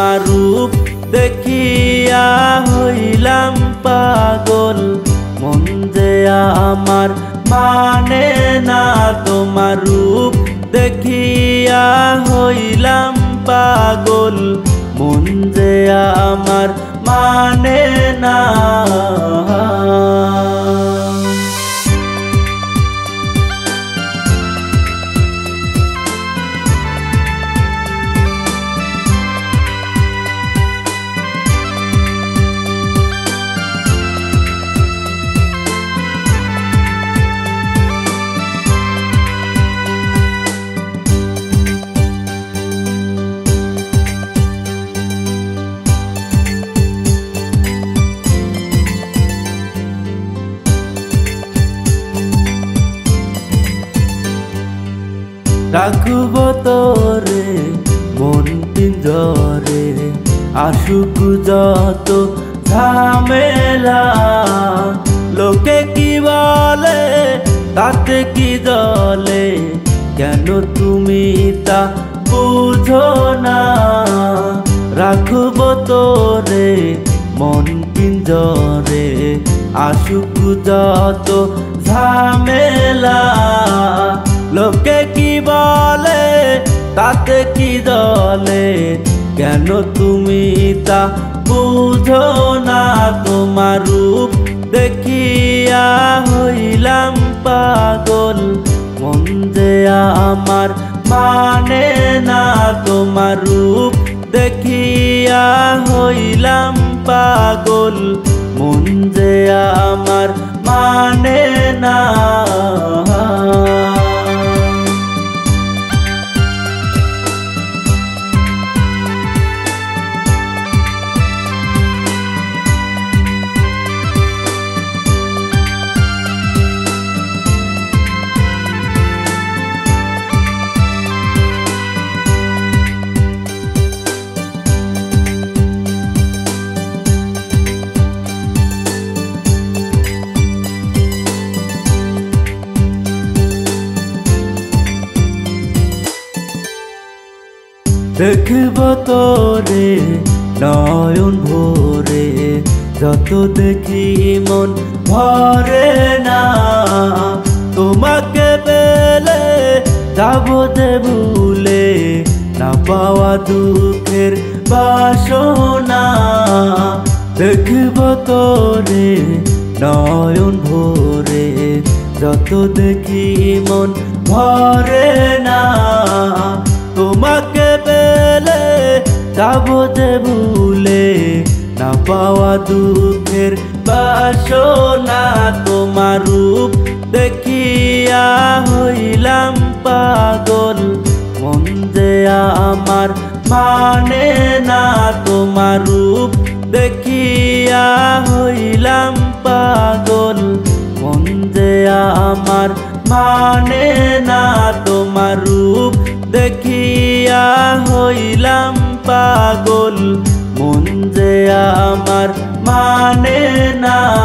তোমার রূপ দেখিয়া হইলাম পাগল। মন যে আমার মানে না তোমার রূপ দেখিয়া হইলাম পাগল। মন যে আমার মানে না। রাখব তোরে মন পিঞ্জরে, আসুক যত ঝামেলা। লোকে কি বলে তাতে কি জলে, কেন তুমি তা বুঝো না। রাখব তোরে মন পিঞ্জরে, আসুক যত ঝামেলা। লোকে কি বলে তাতে কি জলে, কেন তুমি তা বুঝো না। তোমার রূপ দেখিয়া হইলাম পাগল। মন যে আমার মানে না তোমার রূপ দেখিয়া হইলাম পাগল। মন যে আমার মানে না। দেখব তোরে নয়ন ভরে, যত দেখি মন ভরে না। তোমাকে পেলে যাব যে ভুলে, না পাওয়া দুঃখের বাসনা। দেখব তোরে নয়ন ভরে, যত দেখি মন ভরে না। তোমাকে পেলে যাব যে ভুলে, না পাওয়া দুঃখের বাসনা। তোমার রূপ দেখিয়া হইলাম পাগল। মন যে আমার মানে না তোমার রূপ দেখিয়া হইলাম পাগল। মন যে আমার মানে না তোমার রূপ দেখিয়া হইলাম পাগল। মন যে আমার মানে না।